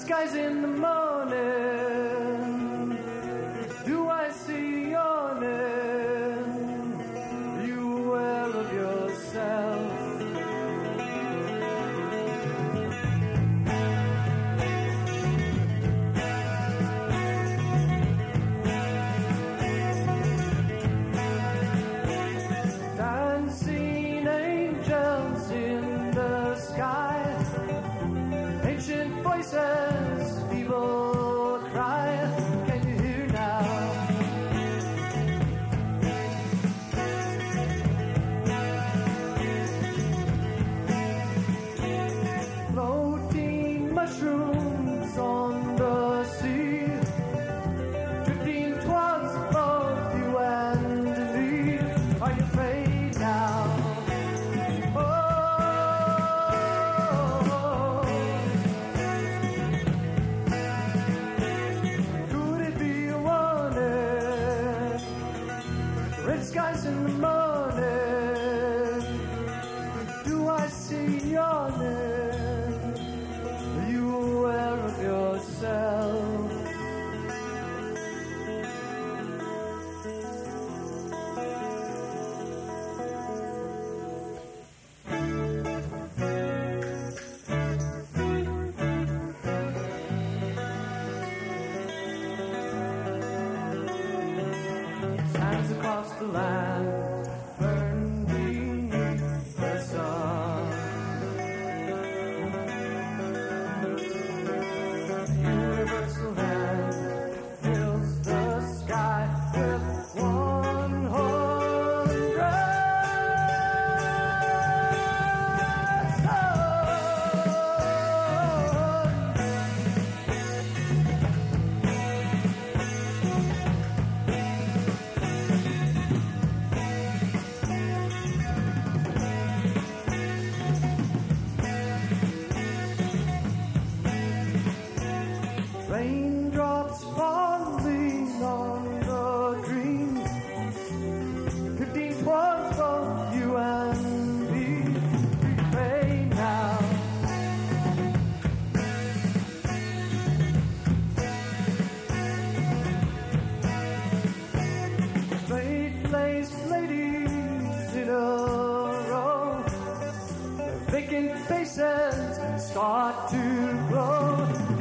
skies in the morning. Do I see your name? You aware of yourself? Dancing angels in the sky, ancient voices, people cry. Can you hear now? Floating mushrooms on the sea, drifting towards both you and me. Are you afraid now? Red skies in the morning. Do I see your name? Are you aware of yourself? Sands across the land burn beneath the sun. Universal hand fills the sky with 100 raindrops falling on the dream, drifting towards both you and me. Pray now. Straight-laced ladies in a row, their vacant faces start to glow.